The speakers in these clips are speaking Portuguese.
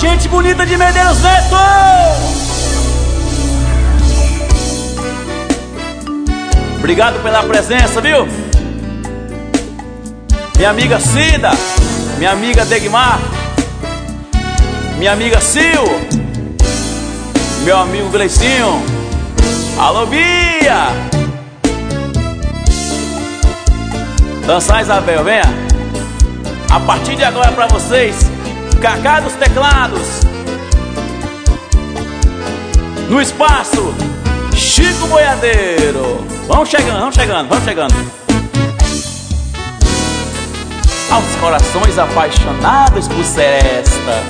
gente bonita de Medeiros Neto. Obrigado pela presença, viu? Minha amiga Cida, minha amiga Degmar, minha amiga Sil, meu amigo Gleicinho. Alô, Bia! Dançar, Isabel, venha. A partir de agora pra vocês, Cacá dos teclados. No espaço, Chico Boiadeiro. Vamos chegando, vamos chegando, vamos chegando. Aos corações apaixonados por Seresta.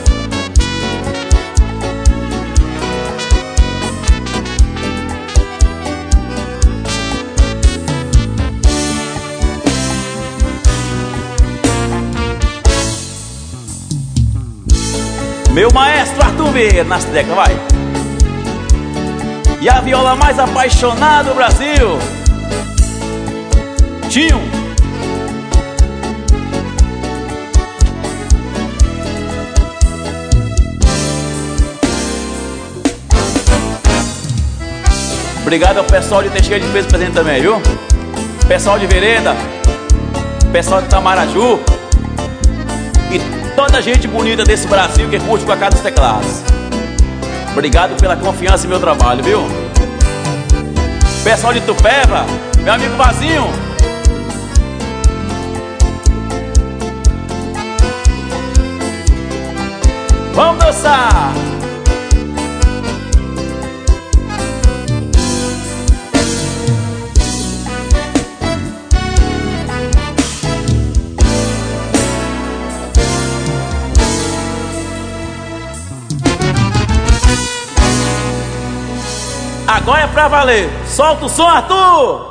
Meu maestro Arthur Vieira nas teclas, vai. E a viola mais apaixonada do Brasil, Tinho. Obrigado ao pessoal de Teixeira de Peso presente também, viu? Pessoal de Vereda, pessoal de Tamaraju e toda a gente bonita desse Brasil que curte o Cacá dos teclados. Obrigado pela confiança em meu trabalho, viu? Pessoal de Tupéva, meu amigo Vazinho. Vamos dançar! Agora é pra valer. Solta o som, Arthur!